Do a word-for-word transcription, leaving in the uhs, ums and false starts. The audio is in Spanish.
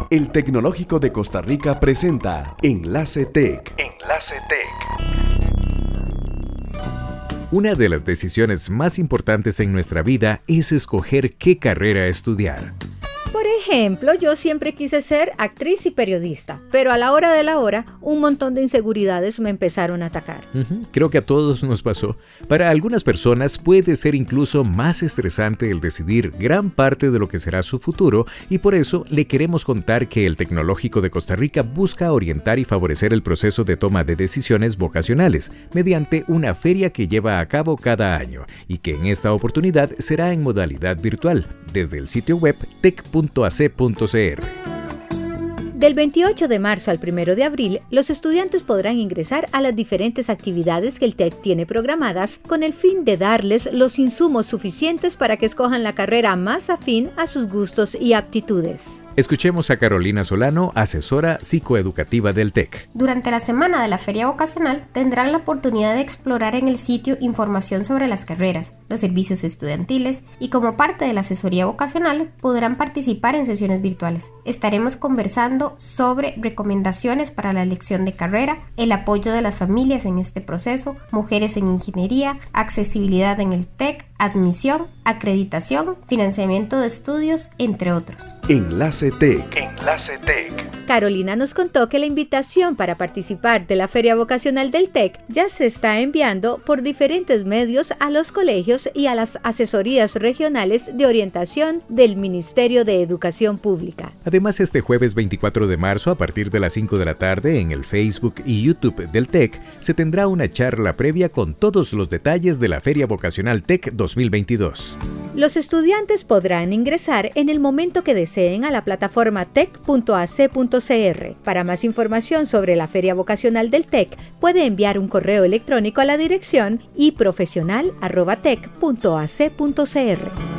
El Tecnológico de Costa Rica presenta Enlace Tech. Enlace Tech. Una de las decisiones más importantes en nuestra vida es escoger qué carrera estudiar. Por ejemplo, yo siempre quise ser actriz y periodista, pero a la hora de la hora, un montón de inseguridades me empezaron a atacar. Uh-huh. Creo que a todos nos pasó. Para algunas personas puede ser incluso más estresante el decidir gran parte de lo que será su futuro, y por eso le queremos contar que el Tecnológico de Costa Rica busca orientar y favorecer el proceso de toma de decisiones vocacionales mediante una feria que lleva a cabo cada año y que en esta oportunidad será en modalidad virtual, desde el sitio web tec punto a ce punto ce erre. Del veintiocho de marzo al primero de abril, los estudiantes podrán ingresar a las diferentes actividades que el TEC tiene programadas con el fin de darles los insumos suficientes para que escojan la carrera más afín a sus gustos y aptitudes. Escuchemos a Carolina Solano, asesora psicoeducativa del TEC. Durante la semana de la Feria Vocacional tendrán la oportunidad de explorar en el sitio información sobre las carreras, los servicios estudiantiles y como parte de la asesoría vocacional podrán participar en sesiones virtuales. Estaremos conversando sobre recomendaciones para la elección de carrera, el apoyo de las familias en este proceso, mujeres en ingeniería, accesibilidad en el TEC, admisión, acreditación, financiamiento de estudios, entre otros. Enlace Tech. Enlace Tech. Carolina nos contó que la invitación para participar de la Feria Vocacional del TEC ya se está enviando por diferentes medios a los colegios y a las asesorías regionales de orientación del Ministerio de Educación Pública. Además, este jueves veinticuatro de marzo, a partir de las cinco de la tarde, en el Facebook y YouTube del TEC, se tendrá una charla previa con todos los detalles de la Feria Vocacional TEC dos mil veintidós. Los estudiantes podrán ingresar en el momento que deseen a la plataforma tec punto a ce punto ce erre. Para más información sobre la Feria Vocacional del TEC, puede enviar un correo electrónico a la dirección i profesional arroba tec punto a ce punto ce erre.